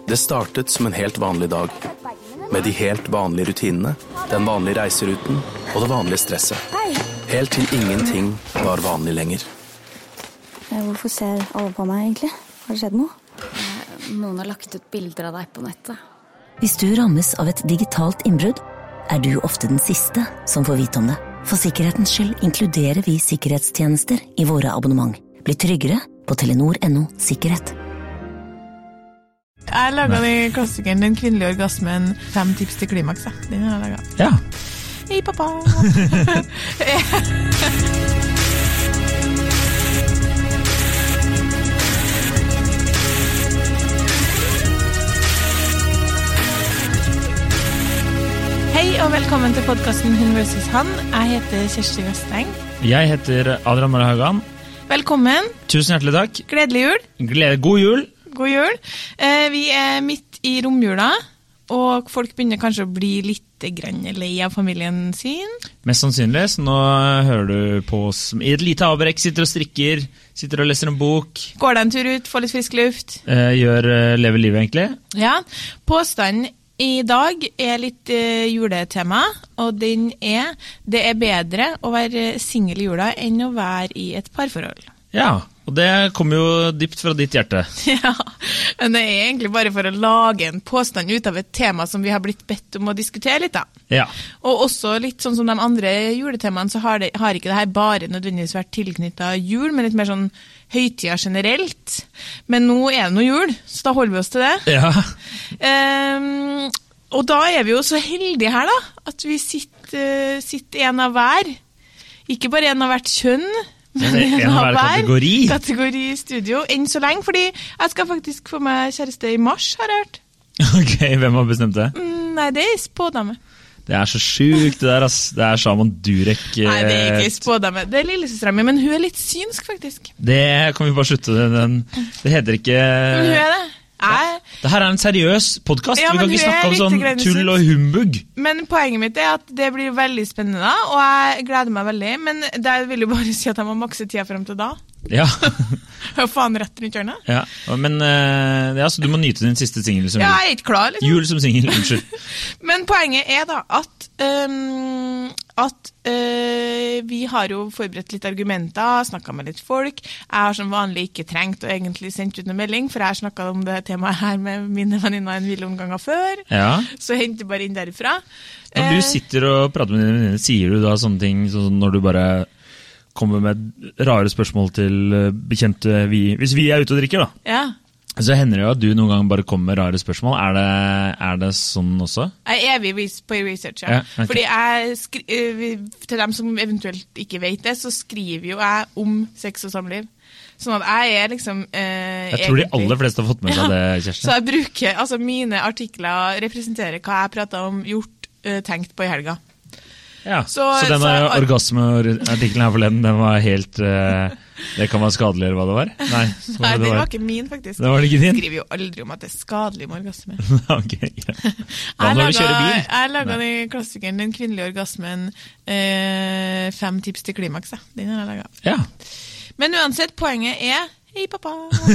Det startet som en helt vanlig dag, med de helt vanlige rutinene, den vanlige reiseruten og det vanlige stresset. Helt til ingenting var vanlig lenger. Hvorfor ser alle på meg egentlig? Har det skjedd noe? Noen har lagt ut bilder av deg på nettet. Hvis du rammes av et digitalt innbrudd, du ofte den siste som får vite om det. For sikkerhetens skyld inkluderer vi sikkerhetstjenester i våre abonnement. Bli tryggere på Telenor.no sikkerhet. Jeg laget den klassikeren Den kvinnelige orgasmen 5 tips til klimaks. Den har jeg laget. Ja. Hei, pappa! Hei og velkommen til podcasten Hun vs. Han. Jeg heter Kjersti Vesteng. Jeg heter Adrian Marahaugan. Velkommen. Tusen hjertelig takk. Gledelig jul. God jul. God jul. Vi midt i romjula, og folk begynner kanskje å bli litt lei av familien sin. Mest sannsynlig, så nå hører du på oss i et lite avbrekk, sitter og strikker, sitter og leser en bok. Går deg en tur ut, får litt frisk luft. Lever livet egentlig. Ja, påstanden i dag litt juletema, og den det bedre å være single i jula enn å være i et parforhold. Ja, og det kommer jo dypt fra ditt hjerte. Ja, men det egentlig bare for å lage en påstand ut av et tema som vi har blitt bedt om å diskutere litt da. Ja. Og også litt sånn som de andre juletemaene, så har ikke det her bare nødvendigvis vært tilknyttet jul, men litt mer sånn høytida generelt. Men nå det noe jul, så da holder vi oss til det. Ja. Og da vi jo så heldige her da, at vi sitter en av hver. Ikke bare en av hvert kjønn, men en av hver kategori i studio, enn så lenge, fordi jeg skal faktisk få meg kjæreste i mars, har jeg hørt. Ok, hvem har bestemt det? Nei, det spådame. Det så sjukt det der, ass. Det Shaman Durek. Nei, det ikke spådame. Det lillesøstera mi, men hun litt synsk, faktisk. Det kan vi bare slutte. Det heter ikke... Men hun det. Det her en seriøs podcast. Ja, vi kan ikke snakke om sånn tull og humbug. Men poenget mitt at det blir veldig spennende da, og jeg gleder meg veldig, men det vil jo bare si at jeg må makse tida frem til da. Ja. Hva faen rett rundt hjørnet? Ja, men så du må nyte din siste single som ja, jeg ikke klar, liksom. Jul som single, unnskyld. Men poenget da at vi har jo forberedt litt argumenter, snakket med litt folk. Jeg har som vanlig ikke trengt å egentlig sendt ut noen melding, for jeg har snakket om det temaet her med mine venninner en million ganger før. Ja. Så henter bare inn derifra. Når du sitter og prater med dine venninner, sier du da sånne ting, sånn når du bare kommer med rare spørsmål til bekjente hvis vi ute og drikker da. Ja. Så hender det jo at du noen gang bare kommer med rare spørsmål. Det sånn også? Jeg evig på research, ja. Okay. Fordi til dem som eventuelt ikke vet det, så skriver jo jeg om sex og samliv. Sånn at jeg liksom... jeg tror de aller fleste har fått med seg det, Kjersti. Så jeg bruker, mine artikler representerer hva jeg pratet om, gjort, tenkt på i helga. Ja, så denne orgasmeartikkelen her forleden, den var helt, det kan være skadelig eller hva det var? Nei, det var ikke min faktisk. Det var det ikke din? Jeg skriver jo aldri om at det skadelig med orgasme. Ok, ja. Hva når du kjører bil? Jeg laget den klassikeren, den kvinnelige orgasmen, 5 tips til klimaks, den har jeg laget. Ja. Men uansett, poenget hei pappa,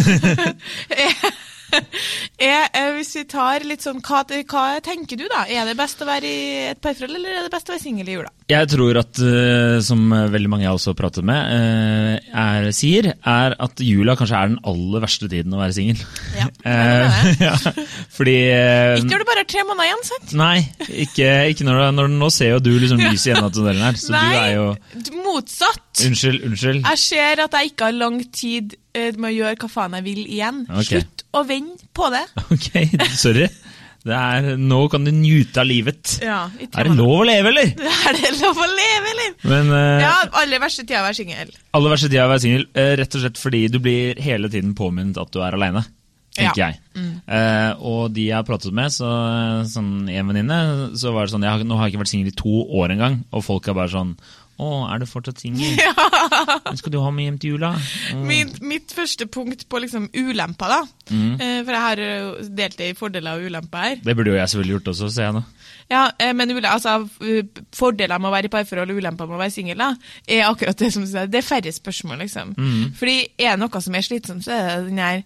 hvis vi tar litt sånn, hva tenker du da? Det best å være i et parforhold, eller det best å være single i jula? Jeg tror at, som veldig mange jeg også har pratet med, sier, at jula kanskje den aller verste tiden å være single. Ja, ja, fordi... ikke når du bare 3 måneder igjen, sant? Nei, ikke når nå ser jo du liksom lyset igjen av tunnelen her, så nei, du jo... motsatt. Unnskyld. Jeg ser at jeg ikke har lang tid med å gjøre hva faen jeg vil igjen. Okay. Slutt å vende på det. Ok, sorry. Nå kan du njute av livet. Ja, det lov å leve, eller? Det lov å leve, eller? Men, ja, aller verste tida å være single. Aller verste tida å være single, rett og slett fordi du blir hele tiden påminnet at du alene, tenker jeg. Og de jeg har pratet med, sånn en venninne, så var det sånn, nå har jeg ikke vært single i 2 år engang, og folk bare sånn, du fortsatt single? Ja. Skal du ha med hjem til jula? Mitt første punkt på liksom ulemper da, for jeg har delt det i fordeler og ulemper her. Det burde jo jeg selvfølgelig gjort også, ser jeg nå. Ja, men fordeler med å være i parforhold og ulemper med å være single da, akkurat det som du sier, det færre spørsmål liksom. Fordi det noe som slitsomt, så det den her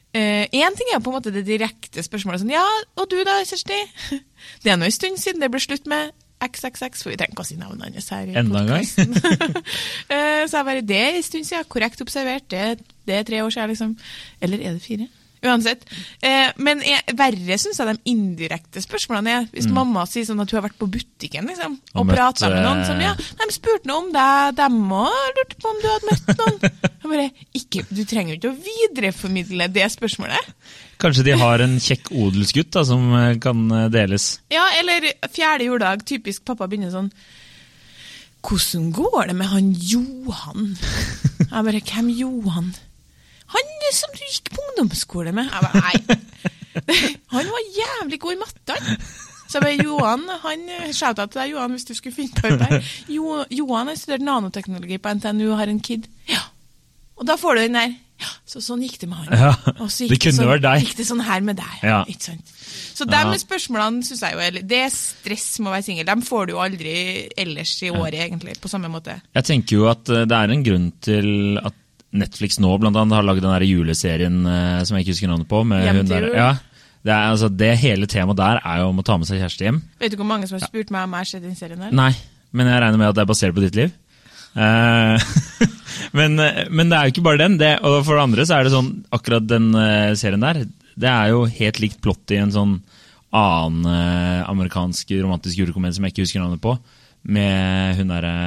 en ting jo på en måte det direkte spørsmålet, sånn, ja, og du da, Kjersti? Det noe en stund siden det ble slutt med XXX, for vi trenger ikke å si navnet hans her i podcasten. Så jeg bare, det en stund siden, korrekt observert, det 3 år siden, liksom. Eller det 4? Uansett. Men verre synes jeg de indirekte spørsmålene hvis mamma sier sånn at hun har vært på butikken, liksom, og pratet med noen som, ja, de spurte noe om deg, de også lurte på om du hadde møtt noen. Jeg bare, du trenger jo ikke å videreformidle det spørsmålet. Kanskje de har en kjekk odelsgutt da, som kan deles. Ja, eller 4. juledag, typisk pappa begynner sånn, hvordan går det med han Johan? Jeg bare, hvem Johan? Han som du gikk på ungdomsskole med. Jeg bare, nei. Han var jævlig god i matte, han. Så jeg bare, Johan, shout-out til deg, Johan, hvis du skulle finne på det. Johan har studert nanoteknologi på NTNU og har en kid. Ja. Og da får du den der, ja, så sånn gikk det med han. Ja, og så det kunne vært deg. Gikk det sånn her med deg, ja. Ikke sant? Så de spørsmålene synes jeg jo, det stress med å være single, de får du jo aldri ellers i året egentlig, på samme måte. Jeg tenker jo at det en grunn til at Netflix nå blant annet har laget den der juleserien som jeg ikke husker navnet på med hun der. Ja, altså, det hele temaet der jo om å ta med seg kjæreste hjem. Vet du hvor mange som har spurt meg om jeg har sett den serien der? Nei, men jeg regner med at det basert på ditt liv. men det jo ikke bare den, og for det andre så det sånn, akkurat den serien der, det jo helt likt plott i en sånn annen amerikansk romantisk julekomedie som jeg ikke husker navnet på, med hun der...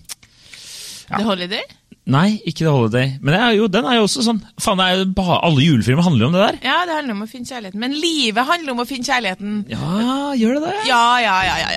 Ja. The Holiday? Nei, ikke The Holiday. Men den jo også sånn, faen, alle julefilmer handler jo om det der. Ja, det handler om å finne kjærligheten. Men livet handler om å finne kjærligheten. Ja, gjør det det? Ja,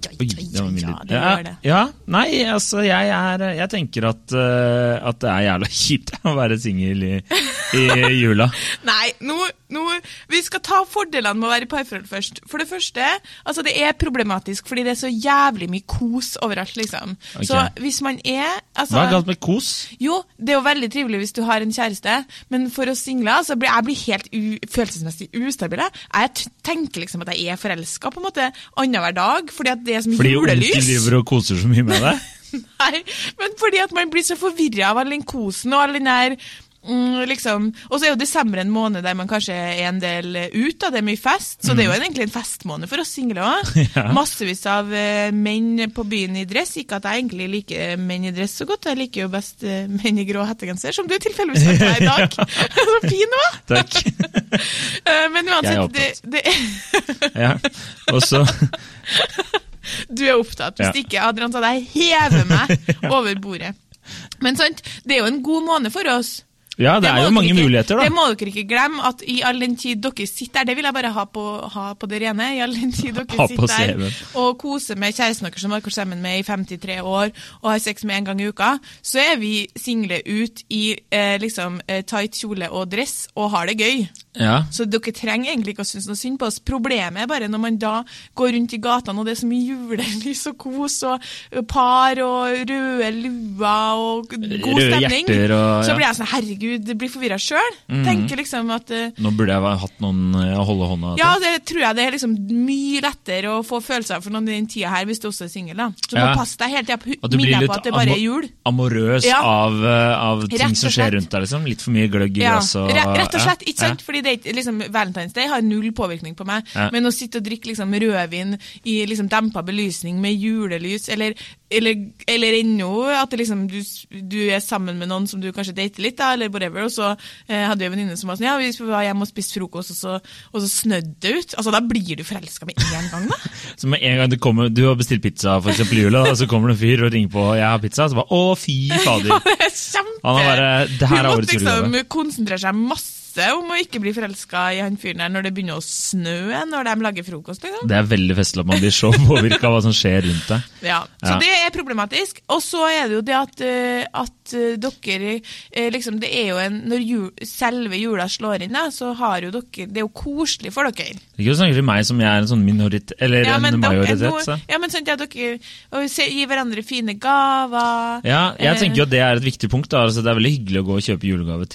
det gjør det. Ja, nei, altså, jeg tenker at det jævla kjipt å være single i jula. Nei, vi skal ta fordelene med å være i parforhold først. For det første, altså det problematisk, fordi det så jævlig mye kos overalt, liksom. Okay. Så hvis man altså, hva galt med kos? Jo, det jo veldig trivelig hvis du har en kjæreste, men for oss singler, så jeg blir helt følelsesmessig ustabile. Jeg tenker liksom at jeg forelsket på en måte annenhver dag, fordi at det som fordi julelys... Fordi onkel driver og koser så mye med det? Nei, men fordi at man blir så forvirret av all den kosen og all den der... liksom, og så jo desember en måned der man kanskje en del ut det mye fest, så det jo egentlig en festmåned for oss single også. Ja. Massevis av menn på byen i dress, ikke at jeg egentlig liker menn i dress så godt, jeg liker jo best menn i grå hettegenser, som du tilfeldigvis har med i dag. Så fin hva? Takk. Men uansett, det ja, og så du opptatt, hvis ikke Adrian sa deg hever meg over bordet. Men sant, det jo en god måned for oss. Ja, det jo mange muligheter da. Det må dere ikke glemme, at i all den tid dere sitter der, det vil jeg bare ha på det rene, i all den tid dere sitter der og koser med kjæresten dere som dere er sammen med i 53 år, og har sex med en gang i uka, så vi single ut i liksom tight kjole og dress, og har det gøy. Ja. Så dere trenger egentlig ikke å synes noe synd på oss. Problemet bare når man da går rundt i gatene, og det så mye julelys og kos, og par, og røde lua, og god stemning, så blir jeg sånn, herregud, det blir forvirret selv. Tenker liksom at... Nå burde jeg hatt noen å holde hånda til. Ja, det tror jeg det liksom mye lettere å få følelser for noen i den tiden her, hvis du også single da. Så må passe deg helt til å minne på at det bare jul. Amorøs av ting som skjer rundt deg, liksom. Litt for mye gløgg i glass. Rett og slett, ikke sant? Fordi liksom, Valentine's Day har null påvirkning på meg, men å sitte og drikke liksom, rødvin i liksom, dempet belysning med julelys, eller ennå at det, liksom, du sammen med noen som du kanskje dater litt, da, eller whatever, og så hadde jeg en venninne som var sånn, ja, vi var hjemme og spiste frokost, og så snødde det ut. Altså, da blir du forelsket med en gang, da. Så med en gang du har bestilt pizza, for eksempel i jula, og så kommer det en fyr og ringer på, jeg har pizza, så bare, å, fy fader. Ja, det kjempe. Han har bare, det her årets julegave. Du måtte liksom konsentrere seg masse om å ikke bli forelsket i han fyren der når det begynner å snø, når de lager frokost, liksom. Det veldig festlig at man blir så påvirket av hva som skjer rundt deg. Ja, så det problematisk. Og så det jo det at dere, liksom, det jo når selve jula slår inn, da, så har jo dere, det jo koselig for dere. Det ikke snakke til meg som jeg en sånn minoritet, eller en majoritet, så. Ja, men sånn at dere gir hverandre fine gaver. Ja, jeg tenker jo at det et viktig punkt, da. Altså, det veldig hyggelig å gå og kjøpe julegave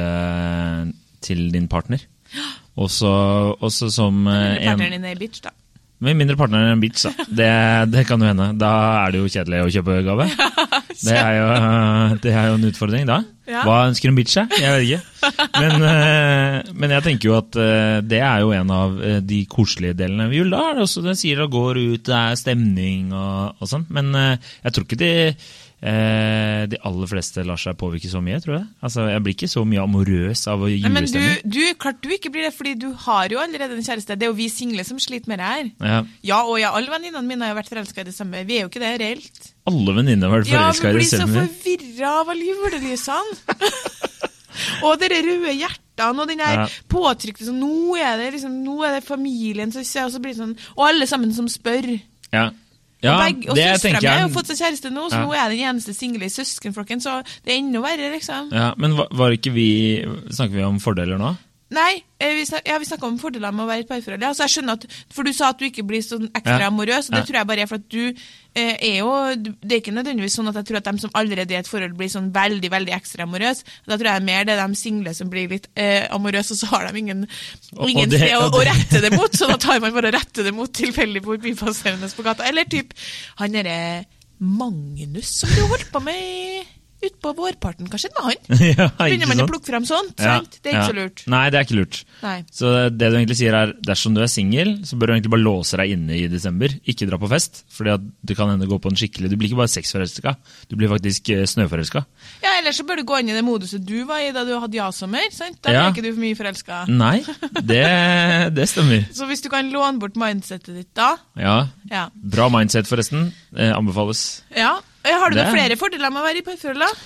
til din partner. Også som partneren din bitch, da. Med mindre partneren en bitch, da. Det kan jo hende. Da det jo kjedelig å kjøpe gave. Det er jo en utfordring da. Ja. Hva ønsker en bitch seg? Jeg vet ikke. Men jeg tenker jo at det er jo en av de koselige delene av jul. Da er det også, det sier å gå ut, det er stemning og sånn. Men jeg tror ikke de aller fleste lar seg påvirke så mye, tror jeg. Altså, jeg blir ikke så mye amorøs av julestemning. Men klart du ikke blir det, fordi du har jo allerede en kjæreste. Det er jo vi single som sliter med det her. Ja, alle venninnene mine har jo vært forelsket i det samme. Vi er jo ikke det reelt. Alle venninner har vært forelsket i det samme. Ja, men blir så forvirret av alle julelysene. Og dere røde hjertene, og den der påtrykte, sånn, nå er det familien, så blir det sånn, og alle sammen som spør. Ja. Ja, og søstra mi har jo fått seg kjæreste nå, så nå er den eneste single i søskenflokken, så det er enda verre, liksom. Ja, men snakker vi om fordeler nå? Nei, vi snakker om fordeler med å være i et parforhold. Ja, så jeg skjønner at, for du sa at du ikke blir sånn ekstra amorøs, og det tror jeg bare er for at du det er ikke nødvendigvis sånn at jeg tror at de som allerede er i et forhold blir sånn veldig, veldig ekstra amorøs. Da tror jeg mer det er de single som blir litt amorøs, og så har de ingen sted å rette det mot, så da tar man bare å rette det mot tilfeldig på bypasserende på gata. Eller typ, han er Magnus som du holdt på med ut på vårparten, hva skjedde med han? Ja, begynner man å plukke frem sånt, sant? Det er ikke så lurt. Nei, det er ikke lurt. Nei. Så det du egentlig sier er, dersom du er single, så bør du egentlig bare låse deg inne i desember, ikke dra på fest, fordi at du kan hende gå på en skikkelig, du blir ikke bare sexforelsket, du blir faktisk snøforelsket. Ja, ellers så bør du gå inn i det moduset du var i da du hadde ja-sommer, sant? Da er ikke du for mye forelsket. Nei, det stemmer. Så hvis du kan låne bort mindsetet ditt da? Ja. Bra mindset forresten, anbefales. Ja. Har du noen flere fordeler med å være i parforhold da?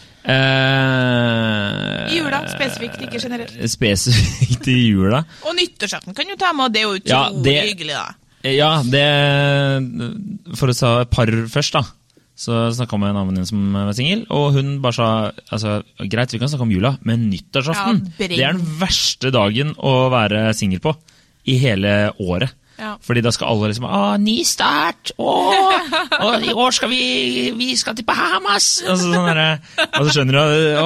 I jula, spesifikt, ikke generelt. Spesifikt i jula. Og nyttårsaften kan du ta med, og det er jo utrolig hyggelig da. Ja, for å ta par først da, så snakket jeg med en annen som var single, og hun bare sa, altså, greit, vi kan snakke om jula, men nyttårsaften, det er den verste dagen å være single på i hele året. Ja. Fordi da skal alle liksom, ny start, og i år skal vi skal til Bahamas, og så skjønner du,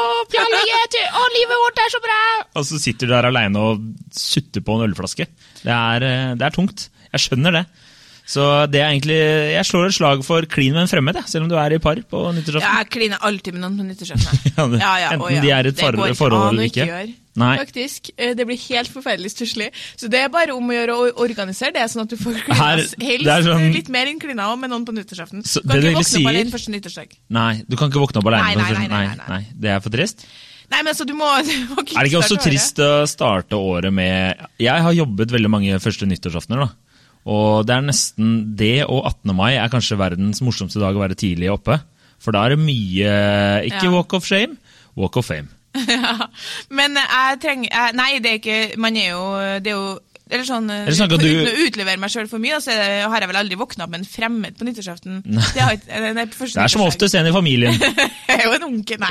livet vårt er så bra, og så sitter du der alene og sutter på en ølflaske. Det er tungt, jeg skjønner det. Så det er egentlig, jeg slår et slag for klin med en fremmed, selv om du er i par på nyttårsaften. Ja, jeg kliner alltid med noen på nyttårsaften. Enten de er i et forhold eller ikke. Nei. Faktisk, det blir helt forferdelig stusslig. Så det er bare om å gjøre å organisere det, sånn at du får klinas helst litt mer enn klina med noen på nyttårsaften. Du kan ikke våkne opp alene første nyttårsdag. Nei, du kan ikke våkne opp alene. Nei, det er for trist. Nei, men så du må er det ikke også trist å starte året med... Jeg har jobbet veldig mange første nyttårsaftener da. Og det er nesten det, og 18. mai er kanskje verdens morsomste dag å være tidlig oppe. For da er det mye, ikke walk of shame, walk of fame. Ja, men jeg trenger... Nei, det er ikke... Det er jo eller sånn, uten å utlevere meg selv for mye, så har jeg vel aldri våknet opp med en fremmed på nyttårsaften. Det er som oftest en i familien. Jeg er jo en onkel,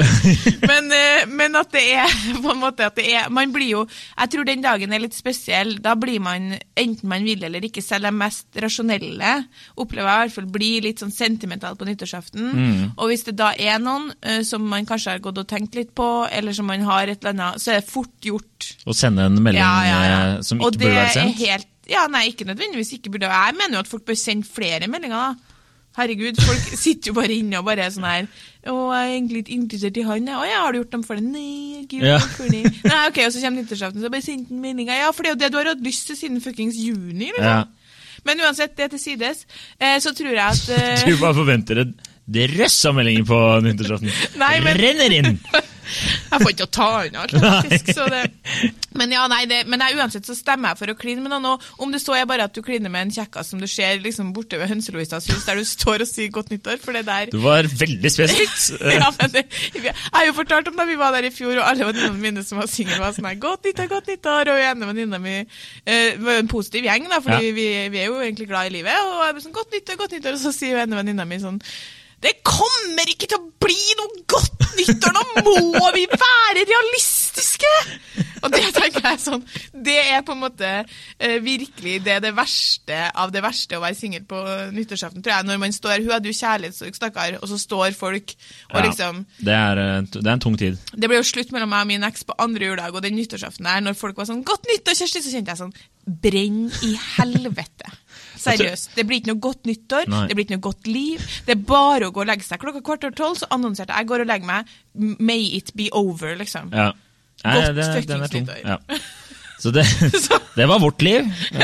nei. Men at det er på en måte at det er, man blir jo, jeg tror den dagen er litt spesiell, da blir man, enten man vil eller ikke, selv de mest rasjonelle, opplever jeg i hvert fall blir litt sånn sentimental på nyttårsaften, og hvis det da er noen som man kanskje har gått og tenkt litt på, eller som man har et eller annet, så er det fort gjort. Å sende en melding som ikke burde være sendt? Nei, ikke nødvendigvis ikke burde. Jeg mener jo at folk bør sende flere meldinger da. Herregud, folk sitter jo bare inne og bare er sånn her, jeg er egentlig litt interessert i han, har du gjort dem for det? Nei, ikke gjort dem for det. Nei, ok, og så kommer nyttårsaften, så bare sendt en melding, for det er jo det du har hatt lyst til siden fuckings juni, liksom. Ja. Men uansett, det til sides, så tror jeg at... Du bare forventer det røss av meldinger på nyttårsaften. Nei, men... Renner inn! Jeg får ikke å ta unna alt, faktisk. Så det... Men uansett så stemmer jeg for å kline med noen, og om det så er bare at du kliner med en kjekkas som du ser liksom borte ved Hønselovisas hus, der du står og sier godt nyttår, for det der... Du var veldig spesifikt. Ja, men jeg har jo fortalt om da vi var der i fjor, og alle venninnene mine som var single var sånn her, godt nyttår, og ene venninna mi var en positiv gjeng da, fordi vi er jo egentlig glad i livet, og jeg ble sånn, godt nyttår, og så sier jo ene venninna mi sånn, det kommer ikke til å bli noe godt nyttår, nå må vi være realistiske! Og det tenker jeg sånn, det er på en måte virkelig det verste av det verste å være single på nyttårsaften, tror jeg, når man står, hun hadde jo kjærlighetssorg, stakkar, og så står folk, og liksom... Det er en tung tid. Det ble jo slutt mellom meg og min eks på andre juledag, og den nyttårsaften her, når folk var sånn, godt nyttår, Kjersti, så kjente jeg sånn, brenn i helvete. seriøst. Det blir ikke noe godt nyttår, det blir ikke noe godt liv. Det bare å gå og legge seg 11:15, så annonserte jeg går og legger meg, may it be over, liksom. Ja. Godt fuckings nyttår. Ja. Så det var vårt liv.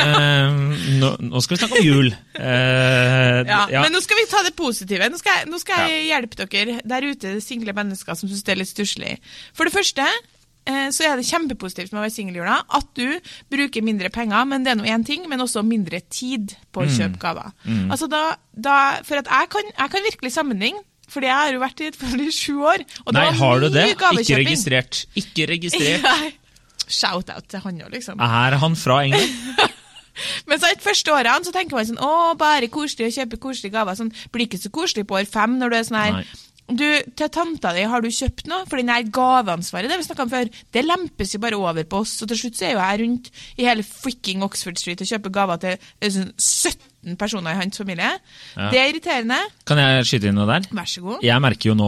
Nå skal vi snakke om jul. Men nå skal vi ta det positive. Nå skal jeg hjelpe dere der ute, single mennesker som synes det litt stusslig. For det første, så det kjempepositivt med å være singeljula, at du bruker mindre penger, men det noe en ting, men også mindre tid på å kjøpe gaver. Altså for at jeg kan virkelig sammenligne, fordi jeg har jo vært i et forhold i 7 år, og det var har du det? Ikke registrert. Ikke registrert. Shout-out til han jo, liksom. Er han fra England? Men så i de første årene så tenker man sånn, bare koselig å kjøpe koselige gaver, sånn, blir ikke så koselig på år 5 når du sånn her, til tanta di har du kjøpt noe, for den her gaveansvaret, det vi snakket om før, det lempes jo bare over på oss, og til slutt så jo jeg rundt i hele freaking Oxford Street og kjøper gaver til 17 personer i hans familie. Ja. Det irriterende. Kan jeg skyte inn noe der? Vær så god. Jeg merker jo nå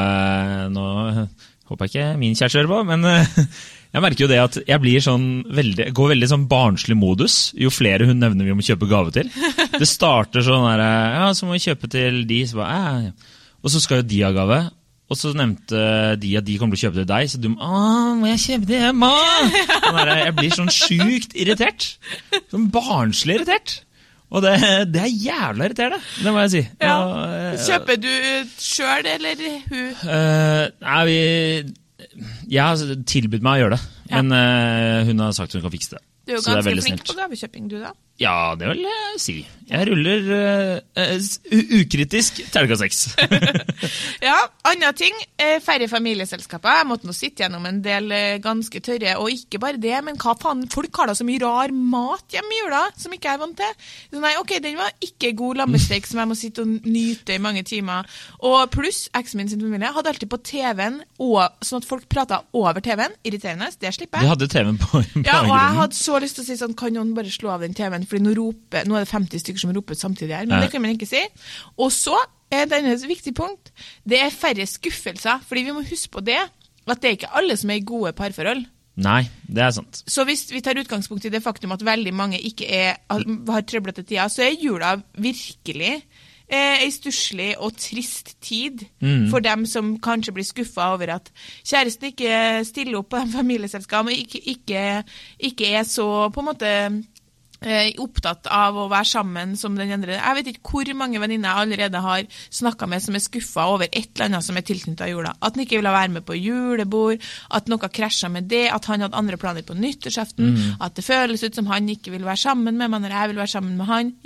håper jeg ikke min kjæreste hører på, men jeg merker jo det at jeg blir går veldig sånn barnslig modus, jo flere hun nevner vi må kjøpe gave til. Det starter sånn der, så må vi kjøpe til de, så bare, og så skal jo de ha gave, og så nevnte de at de kommer til å kjøpe til deg, så du må jeg kjøpe det hjemme? Jeg blir sånn sykt irritert, sånn barnslig irritert. Og det jævla irriterende, det må jeg si. Ja. Kjøper du selv, eller hun? Nei, jeg har tilbudt meg å gjøre det, men hun har sagt hun kan fikse det. Du er jo ganske flink på gavekjøping, du da? Ja, det vil jeg si. Jeg ruller ukritisk terningkast 6. Ja, andre ting, færre familieselskaper. Jeg måtte nå sitte gjennom en del ganske tørre, og ikke bare det, men hva faen, folk har da så mye rar mat hjemme i jula, som ikke jeg er vant til. Så nei, ok, den var ikke god lammesteik, som jeg må sitte og nyte i mange timer. Og pluss, eksen min sin familie hadde alltid på TV-en, sånn at folk pratet over TV-en, irriterende, det slipper jeg. De hadde TV-en på ja, og jeg hadde så lyst til å si sånn, kan noen bare slå av den TV-en, fordi nå er det 50 stykker som roper samtidig her, men det kan man ikke si. Og så det et viktig punkt, det færre skuffelser, fordi vi må huske på det, at det ikke alle som i gode parforhold. Nei, det sant. Så hvis vi tar utgangspunkt i det faktum at veldig mange ikke har trøblete tida, så jula virkelig en stusslig og trist tid for dem som kanskje blir skuffet over at kjæresten ikke stiller opp på den familieselskapet, og ikke så på en måte opptatt av å være sammen som den andre. Jeg vet ikke hvor mange venninner jeg allerede har snakket med som skuffet over et eller annet som tilknyttet jula. At han ikke ville være med på julebord, at noe krasjet med det, at han hadde andre planer på nyttårsaften, at det føles ut som han ikke vil være sammen med meg når jeg vil være sammen med han.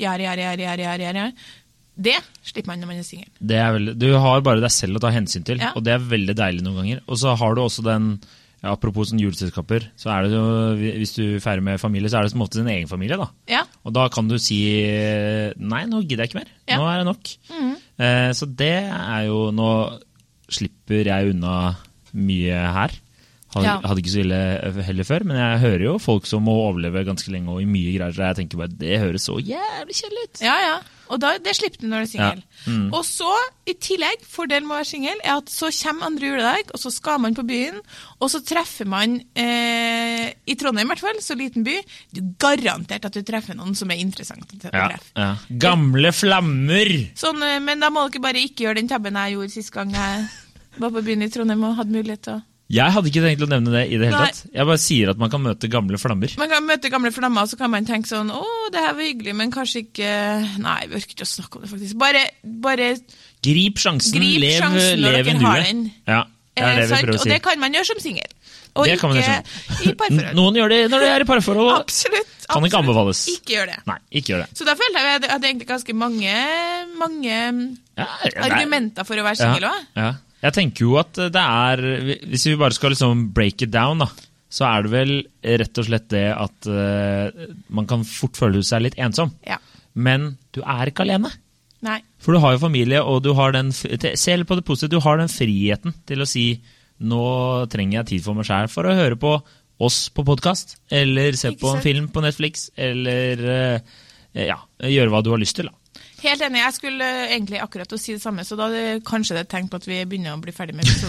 Det slipper man når man single. Du har bare deg selv å ta hensyn til, og det veldig deilig noen ganger. Og så har du også den apropos sånn juleselskaper, så det jo, hvis du feirer med familie, så det som ofte din egen familie da. Ja. Og da kan du si, nei, nå gidder jeg ikke mer. Nå det nok. Så det jo, nå slipper jeg unna mye her. Hadde ikke så ille heller før, men jeg hører jo folk som må overleve ganske lenge og i mye greier, så jeg tenker bare, det høres så jævlig kjedelig ut. Ja. Og det slipper du når du single. Og så, i tillegg, fordelen med å være single, at så kommer andre juledag, og så skal man på byen, og så treffer man, i Trondheim i hvert fall, så liten by, du garantert at du treffer noen som interessant å treffe. Ja. Gamle flammer! Sånn, men da må dere bare ikke gjøre den tabben jeg gjorde sist gang jeg var på byen i Trondheim og hadde mulighet til å... Jeg hadde ikke tenkt å nevne det i det hele tatt. Jeg bare sier at man kan møte gamle flammer. Man kan møte gamle flammer, og så kan man tenke sånn, det her var hyggelig, men kanskje ikke... Nei, vi orker ikke å snakke om det faktisk. Bare... Grip sjansen, lev en due. Ja, det det vi prøver å si. Og det kan man gjøre som single. Og det ikke i parforhold. Noen gjør det når de i parforhold. Absolutt. Kan ikke anbefales. Ikke gjør det. Nei, ikke gjør det. Så da følte jeg at det egentlig ganske mange argumenter for å være single også. Ja. Jeg tenker jo at det hvis vi bare skal liksom break it down da, så det vel rett og slett det at man kan fort føle seg litt ensom. Ja. Men du ikke alene. Nei. For du har jo familie, og du har se på det positive, du har den friheten til å si, nå trenger jeg tid for meg selv for å høre på oss på podcast, eller se på en film på Netflix, eller gjøre hva du har lyst til da. Helt enig, jeg skulle egentlig akkurat å si det samme, så da kanskje det tenkt på at vi begynner å bli ferdig med episoden.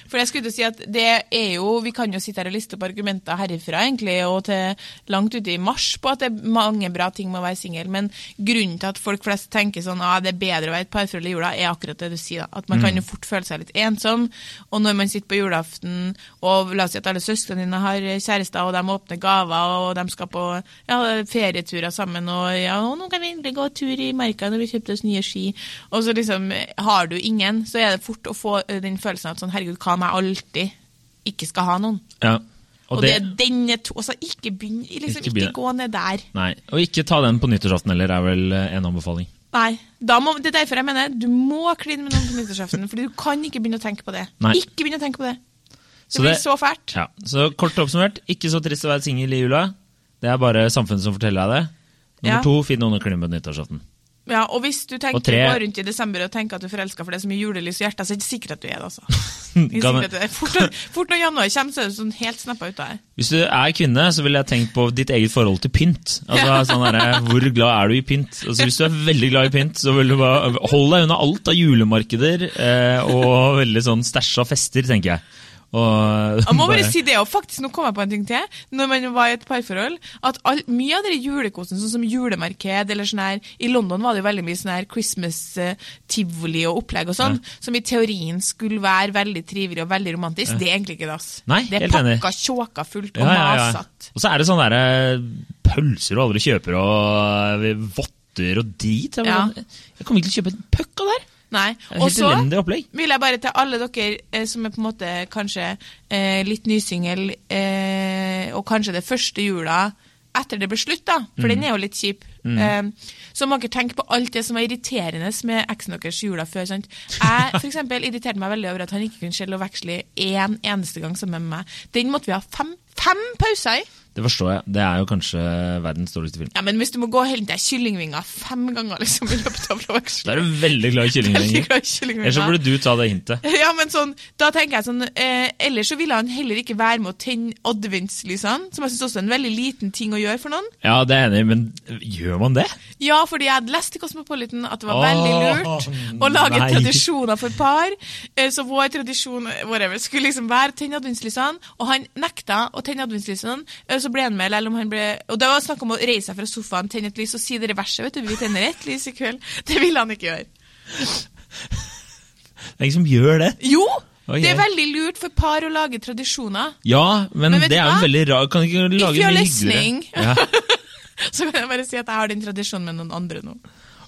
For jeg skulle til å si at det jo, vi kan jo sitte her og liste opp argumenter herifra egentlig, og til langt ute i mars på at det mange bra ting med å være single, men grunnen til at folk flest tenker sånn, det bedre å være et parforhold i jula, akkurat det du sier da, at man kan jo fort føle seg litt ensom, og når man sitter på julaften, og la oss si at alle søstrene dine har kjærester, og de åpner gaver, og de skal på ferieturer sammen, og nå kan vi egentlig gå tur i marka når vi kjøpte oss nye ski, og så liksom har du ingen, så det fort å få den følelsen at sånn, herregud, hva om jeg alltid ikke skal ha noen? Ja. Og det denne to, altså ikke ikke gå ned der. Nei, og ikke ta den på nyttårsaften heller, vel en anbefaling. Nei, det derfor jeg mener, du må kline med noen på nyttårsaften, fordi du kan ikke begynne å tenke på det. Nei. Ikke begynne å tenke på det. Det blir så fælt. Ja, så kort oppsummert, ikke så trist å være single i jula. Det bare samfunnet som forteller deg det. Nummer 2, finn noen å kline med nyttårsaften. Ja, og hvis du tenker gå rundt i desember og tenker at du forelsker for det som er julelys i hjertet, så det sikkert at du det, altså. Fort når januar kommer, så det sånn helt snappet ut av det. Hvis du kvinne, så vil jeg tenke på ditt eget forhold til pynt. Altså, sånn hvor glad du i pynt? Altså, hvis du veldig glad i pynt, så vil du bare holde deg unna alt av julemarkeder og veldig sånn stæsj av fester, tenker jeg. Jeg må bare si det, og faktisk nå kom jeg på en ting til når man var i et parforhold, at mye av det julekosen, sånn som julemarked eller sånn her, i London var det jo veldig mye sånn her Christmas tivoli og opplegg og sånn, som i teorien skulle være veldig trivelig og veldig romantisk. Det egentlig ikke det, ass. Nei, det pakka tjåka fullt og masatt. Og så det sånn der pølser og alle kjøper og votter og dit. Jeg kommer ikke til å kjøpe en pøkk av der. Nei, og så vil jeg bare til alle dere som på en måte kanskje litt nysingel, og kanskje det første jula etter det ble slutt da, for den jo litt kjip, så må dere tenke på alt det som var irriterende med eksen deres jula før, sant? Jeg for eksempel irriterte meg veldig over at han ikke kunne skjelle og veksle en eneste gang sammen med meg. Den måtte vi ha fem pauser i. Det forstår jeg. Det jo kanskje verdens dårligste film. Ja, men hvis du må gå helt til kyllingvinger 5 ganger liksom, i løpet av veksel. Da du veldig glad i kyllingvinger. Ellers så burde du ta det hintet. Ja, men sånn, da tenker jeg sånn, ellers så ville han heller ikke være med å tenne adventslysene, som jeg synes også en veldig liten ting å gjøre for noen. Ja, det enig, men gjør man det? Ja, fordi jeg hadde lest i Cosmopolitan at det var veldig lurt å lage tradisjoner for par, så vår tradisjon, whatever, skulle liksom være å tenne adventslysene, og han nekta å tenne adventslysene, så ble han med, eller om han ble, og det var snakk om å reise seg fra sofaen, tenne et lys og si dere verset, vet du, vi tenner et lys i kveld. Det ville han ikke gjøre. Det ingen som gjør det? Jo, det veldig lurt for par å lage tradisjoner. Ja, men det jo en veldig rar, kan ikke lage If you're mye listening, så kan jeg bare si at jeg har den tradisjonen med noen andre nå.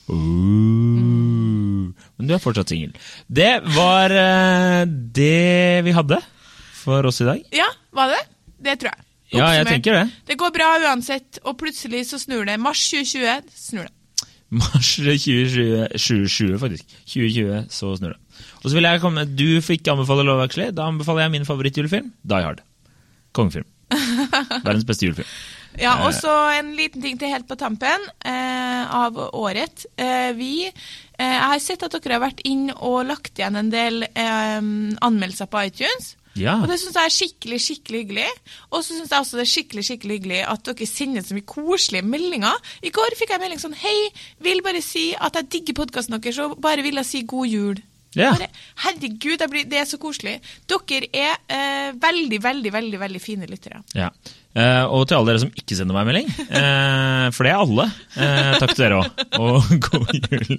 Men du fortsatt single. Det var det vi hadde for oss i dag. Ja, var det? Det tror jeg. Ja, jeg tenker det. Det går bra uansett, og plutselig så snur det. Mars 2020 snur det. Mars 2020 faktisk. 2020 så snur det. Og så vil jeg komme, du fikk anbefale Love Actually, da anbefaler jeg min favorittjulefilm, Die Hard. Kongefilm. Verdens beste julefilm. Ja, og så en liten ting til helt på tampen av året. Jeg har sett at dere har vært inn og lagt igjen en del anmeldelser på iTunes. Ja. Og det synes jeg skikkelig hyggelig. Og så synes jeg også det skikkelig hyggelig at dere sender så mye koselige meldinger. I går fikk jeg melding sånn, hei, vil bare si at jeg digger podcasten deres, og bare vil jeg si god jul. Ja. Bare, herregud, det så koselig. Dere veldig fine lyttere. Ja. Og til alle dere som ikke sender meg melding, for det alle, takk til dere også, og god jul.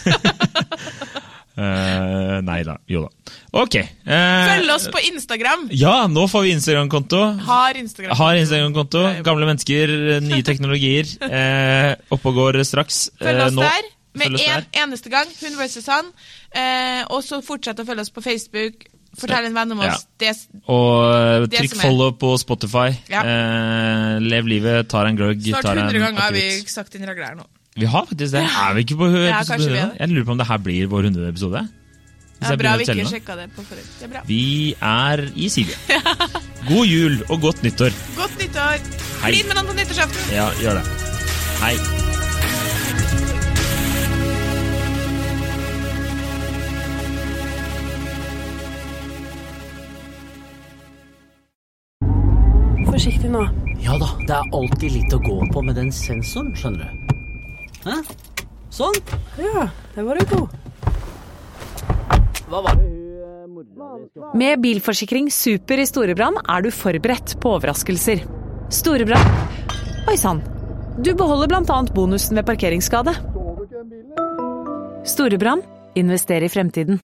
Nei da, jo da. Ok. Følg oss på Instagram. Ja, nå får vi Instagram-konto. Har Instagram-konto. Gamle mennesker, nye teknologier. Oppe og går straks. Følg oss der, med eneste gang, hun versus han. Og så fortsett å følge oss på Facebook. Fortell en venn om oss. Ja. Og trykk follow på Spotify. Ja. Lev livet, tar en gløgg. Snart 100 ganger har vi sagt en ragler nå. Vi har faktisk det. Vi ikke på episode? Jeg lurer på om det her blir vår 100. episode. Det bra vi ikke sjekket det på forrige. Det bra. Vi i Sige. God jul og godt nyttår. Godt nyttår. Hei. Klin med noen på nyttårsaften. Ja, gjør det. Hei. Forsiktig nå. Ja da, det alltid litt å gå på med den sensoren, skjønner du. Hæ? Sånn? Ja, det var det god. Hva var det hun Med bilforsikring Super i Storebrand du forberedt på overraskelser. Storebrand. Oi sann. Du beholder blant annet bonusen ved parkeringsskade. Storebrand. Invester i fremtiden.